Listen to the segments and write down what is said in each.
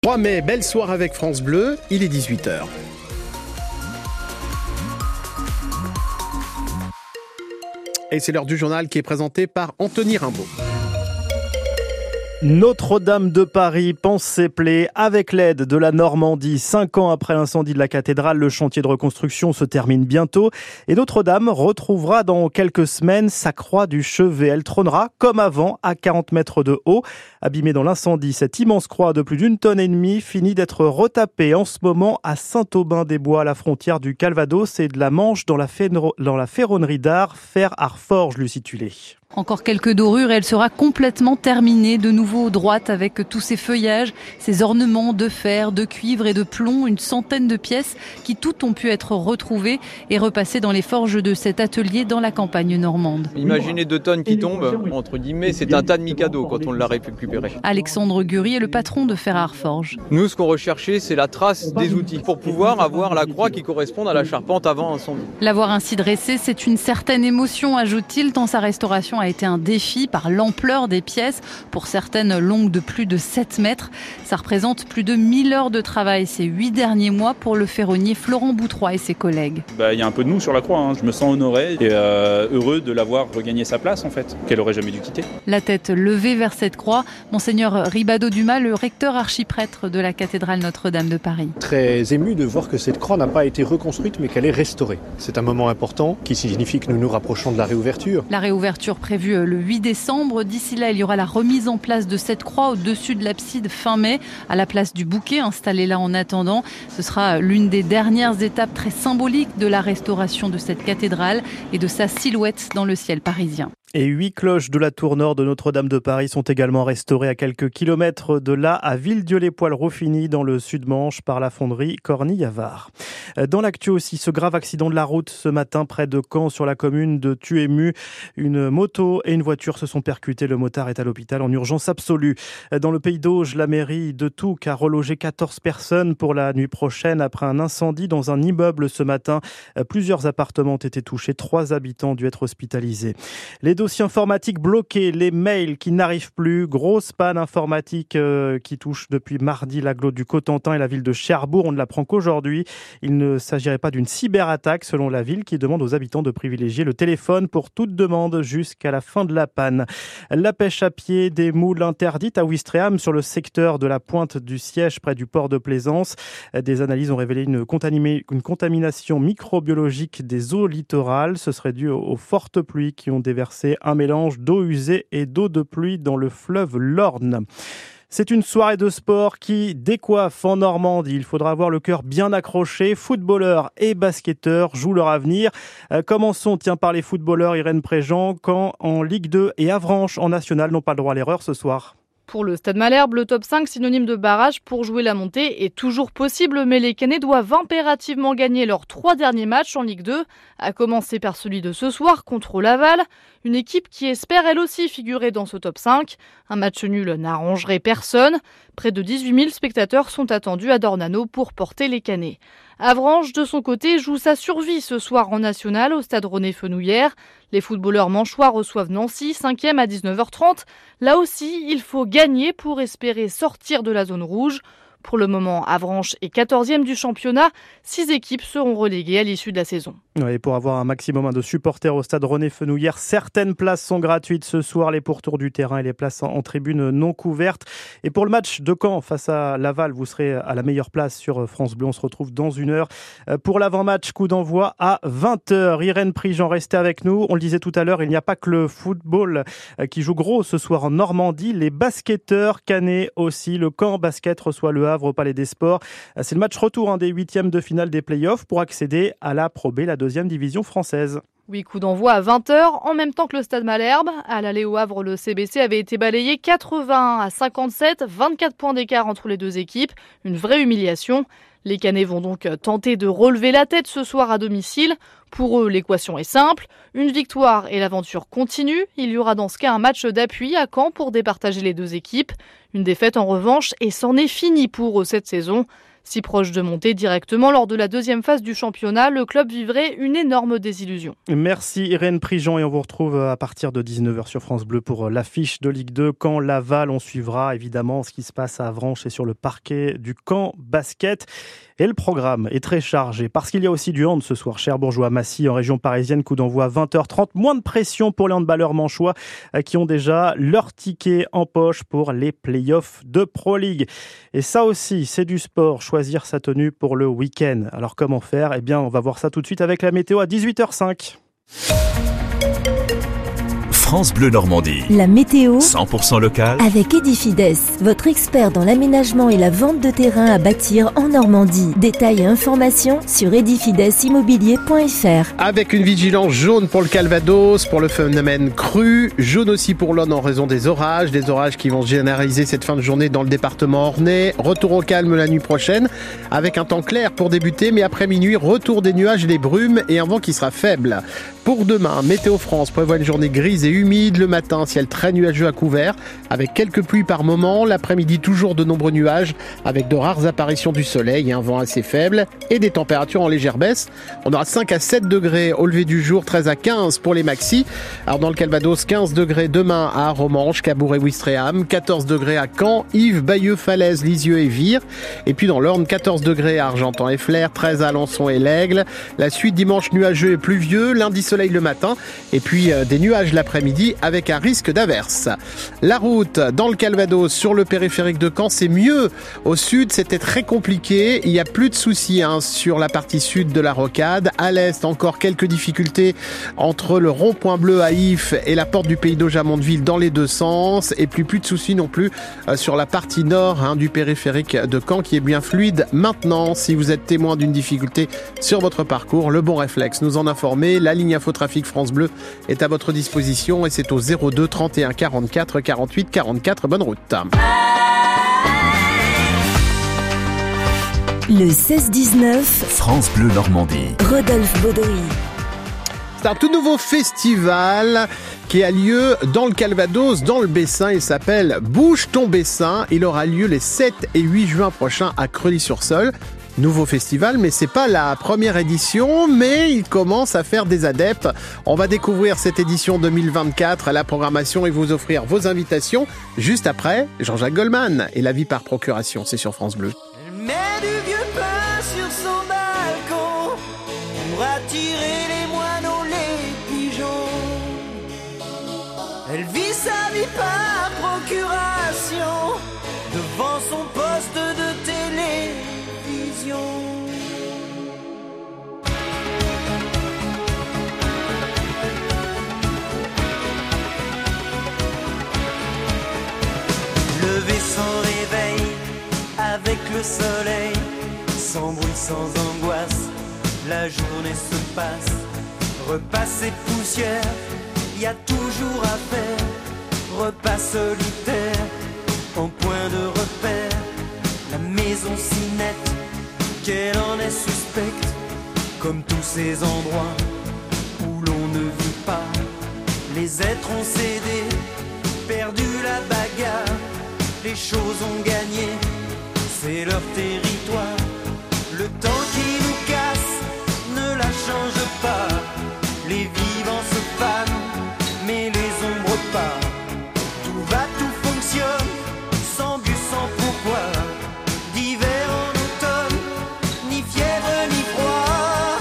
3 mai, belle soirée avec France Bleu, il est 18h. Et c'est l'heure du journal qui est présenté par Anthony Rimbaud. Notre-Dame de Paris pense ses plaies avec l'aide de la Normandie. 5 ans après l'incendie de la cathédrale, le chantier de reconstruction se termine bientôt. Et Notre-Dame retrouvera dans quelques semaines sa croix du chevet. Elle trônera, comme avant, à 40 mètres de haut. Abîmée dans l'incendie, cette immense croix de plus d'1,5 tonne finit d'être retapée en ce moment à Saint-Aubin-des-Bois, à la frontière du Calvados et de la Manche, dans la ferronnerie d'art Fer Arforge Lucitulé. Encore quelques dorures et elle sera complètement terminée, de nouveau droite avec tous ces feuillages, ces ornements de fer, de cuivre et de plomb, une centaine de pièces qui toutes ont pu être retrouvées et repassées dans les forges de cet atelier dans la campagne normande. Imaginez 2 tonnes qui tombent, entre guillemets, c'est un tas de Mikado quand on l'a récupéré. Alexandre Gury est le patron de Fer Arforge. Nous, ce qu'on recherchait, c'est la trace des outils pour pouvoir avoir la croix qui corresponde à la charpente avant incendie. L'avoir ainsi dressée, c'est une certaine émotion, ajoute-t-il, tant sa restauration a été un défi par l'ampleur des pièces, pour certaines longues de plus de 7 mètres. Ça représente plus de 1000 heures de travail ces 8 derniers mois pour le ferronnier Florent Boutroy et ses collègues. Il y a un peu de nous sur la croix, je me sens honoré et heureux de l'avoir regagné sa place en fait, qu'elle aurait jamais dû quitter. La tête levée vers cette croix, Monseigneur Ribado-Dumas, le recteur archiprêtre de la cathédrale Notre-Dame de Paris. Très ému de voir que cette croix n'a pas été reconstruite mais qu'elle est restaurée. C'est un moment important qui signifie que nous nous rapprochons de la réouverture. La réouverture prévue le 8 décembre. D'ici là, il y aura la remise en place de cette croix au-dessus de l'abside fin mai, à la place du bouquet installé là en attendant. Ce sera l'une des dernières étapes très symboliques de la restauration de cette cathédrale et de sa silhouette dans le ciel parisien. Et 8 cloches de la tour nord de Notre-Dame de Paris sont également restaurées à quelques kilomètres de là, à Villedieu-les-Poêles-Raufigny, dans le Sud-Manche, par la fonderie Cornille-Avare. Dans l'actu aussi, ce grave accident de la route ce matin près de Caen, sur la commune de Tuému. Une moto et une voiture se sont percutées. Le motard est à l'hôpital en urgence absolue. Dans le Pays d'Auge, la mairie de Touques a relogé 14 personnes pour la nuit prochaine après un incendie dans un immeuble ce matin. Plusieurs appartements ont été touchés. 3 habitants ont dû être hospitalisés. Les dossiers informatiques bloqués, les mails qui n'arrivent plus, grosse panne informatique qui touche depuis mardi l'agglo du Cotentin et la ville de Cherbourg. On ne l'apprend qu'aujourd'hui. Il ne s'agirait pas d'une cyberattaque selon la ville qui demande aux habitants de privilégier le téléphone pour toute demande jusqu'à la fin de la panne. La pêche à pied, des moules interdites à Ouistreham sur le secteur de la pointe du Siège près du port de Plaisance. Des analyses ont révélé une contamination microbiologique des eaux littorales. Ce serait dû aux fortes pluies qui ont déversé un mélange d'eau usée et d'eau de pluie dans le fleuve l'Orne. C'est une soirée de sport qui décoiffe en Normandie. Il faudra avoir le cœur bien accroché. Footballeurs et basketteurs jouent leur avenir. Commençons par les footballeurs, Irène Préjean, quand en Ligue 2 et Avranches en National n'ont pas le droit à l'erreur ce soir. Pour le Stade Malherbe, le top 5 synonyme de barrage pour jouer la montée est toujours possible, mais les Caennais doivent impérativement gagner leurs 3 derniers matchs en Ligue 2, à commencer par celui de ce soir contre Laval, une équipe qui espère elle aussi figurer dans ce top 5. Un match nul n'arrangerait personne. Près de 18 000 spectateurs sont attendus à Dornano pour porter les Caennais. Avranches, de son côté, joue sa survie ce soir en national au stade René-Fenouillère. Les footballeurs manchois reçoivent Nancy, 5e à 19h30. Là aussi, il faut gagner pour espérer sortir de la zone rouge. Pour le moment, Avranches est 14e du championnat. 6 équipes seront reléguées à l'issue de la saison. Et pour avoir un maximum de supporters au stade René-Fenouillère, certaines places sont gratuites ce soir, les pourtours du terrain et les places en tribune non couvertes. Et pour le match de Caen face à Laval, vous serez à la meilleure place sur France Bleu. On se retrouve dans 1 heure pour l'avant-match, coup d'envoi à 20h. Irène Préjean, restez avec nous. On le disait tout à l'heure, il n'y a pas que le football qui joue gros ce soir en Normandie. Les basketteurs caennais aussi. Le Caen Basket reçoit le Havre au Palais des Sports. C'est le match retour des 8e de finale des playoffs pour accéder à la Pro B, la 2e division française. Oui, coup d'envoi à 20h, en même temps que le Stade Malherbe. À l'aller au Havre, le CBC avait été balayé 81 à 57, 24 points d'écart entre les deux équipes. Une vraie humiliation. Les Caennais vont donc tenter de relever la tête ce soir à domicile. Pour eux, l'équation est simple. Une victoire et l'aventure continue. Il y aura dans ce cas un match d'appui à Caen pour départager les deux équipes. Une défaite en revanche et c'en est fini pour eux cette saison. Si proche de monter directement lors de la deuxième phase du championnat, le club vivrait une énorme désillusion. Merci Irène Prigent et on vous retrouve à partir de 19h sur France Bleu pour l'affiche de Ligue 2. Caen Laval, on suivra évidemment ce qui se passe à Avranches et sur le parquet du Caen Basket. Et le programme est très chargé parce qu'il y a aussi du hand ce soir. Cherbourg-Massy en région parisienne, coup d'envoi 20h30. Moins de pression pour les handballeurs manchois qui ont déjà leur ticket en poche pour les playoffs de Pro League. Et ça aussi, c'est du sport, choisir sa tenue pour le week-end. Alors comment faire ? Eh bien, on va voir ça tout de suite avec la météo à 18h05. France Bleu Normandie. La météo 100% locale avec Edifides, votre expert dans l'aménagement et la vente de terrain à bâtir en Normandie. Détails et informations sur edifidesimmobilier.fr. Avec une vigilance jaune pour le Calvados, pour le phénomène crue, jaune aussi pour l'Aune en raison des orages qui vont se généraliser cette fin de journée dans le département ornais. Retour au calme la nuit prochaine, avec un temps clair pour débuter, mais après minuit, retour des nuages et des brumes et un vent qui sera faible. Pour demain, Météo France prévoit une journée grise et humide. Le matin, ciel très nuageux à couvert, avec quelques pluies par moment. L'après-midi, toujours de nombreux nuages, avec de rares apparitions du soleil et un vent assez faible. Et des températures en légère baisse. On aura 5 à 7 degrés au lever du jour, 13 à 15 pour les maxis. Alors dans le Calvados, 15 degrés demain à Romanche, Cabourg et Ouistreham. 14 degrés à Caen, Yves, Bayeux, Falaise, Lisieux et Vire. Et puis dans l'Orne, 14 degrés à Argentan et Flers, 13 à Alençon et l'Aigle. La suite dimanche nuageux et pluvieux. Lundi soleil le matin. Et puis des nuages l'après-midi avec un risque d'averse. La route dans le Calvados sur le périphérique de Caen, c'est mieux. Au sud, c'était très compliqué. Il n'y a plus de soucis sur la partie sud de la rocade. À l'est, encore quelques difficultés entre le rond-point bleu à Ifs et la porte du Pays d'Auge à Mondeville dans les deux sens. Et plus de soucis non plus sur la partie nord du périphérique de Caen qui est bien fluide maintenant. Si vous êtes témoin d'une difficulté sur votre parcours, le bon réflexe, nous en informer. La ligne Infotrafic France Bleu est à votre disposition et c'est au 02 31 44 48 44. Bonne route. Le 16-19 France Bleu Normandie. Rodolphe Baudry. C'est un tout nouveau festival qui a lieu dans le Calvados, dans le Bessin. Il s'appelle Bouge ton Bessin. Il aura lieu les 7 et 8 juin prochains à Creully-sur-Seulles. Nouveau festival, mais c'est pas la première édition, mais il commence à faire des adeptes. On va découvrir cette édition 2024, la programmation et vous offrir vos invitations juste après Jean-Jacques Goldman et la vie par procuration. C'est sur France Bleu. Elle met du vieux pain sur son balcon pour attirer les moineaux, les pigeons. Elle vit sa vie par procuration devant son poste de télévision. Lever sans réveil, avec le soleil, sans bruit, sans angoisse, la journée se passe. Repas et poussière, y a toujours à faire. Repas solitaire, en point de repère. La maison si nette, qu'elle en est suspecte. Comme tous ces endroits où l'on ne vit pas. Les êtres ont cédé, perdu la bagarre. Les choses ont gagné, c'est leur territoire. Le temps qui nous casse ne la change pas. Les vivants se fanent, mais les ombres pas. Tout va, tout fonctionne, sans but, sans pourquoi. D'hiver en automne, ni fièvre ni froid.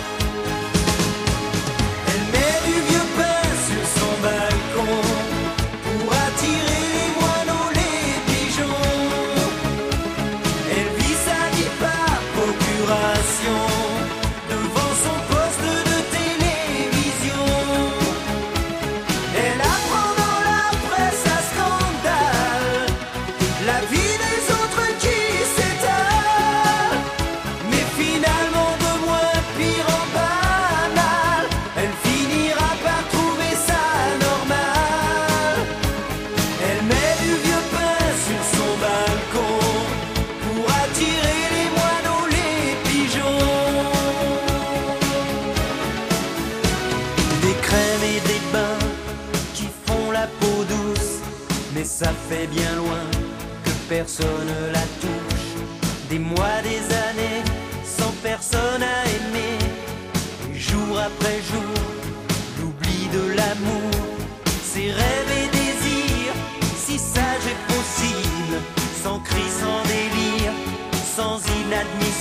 Elle met du vieux pain sur son balcon pour attirer les moineaux, les pigeons. Elle vit sa des mois, des années, sans personne à aimer. Et jour après jour, l'oubli de l'amour, ses rêves et désirs, si sage et possible, sans cri, sans délire, sans inadmissible.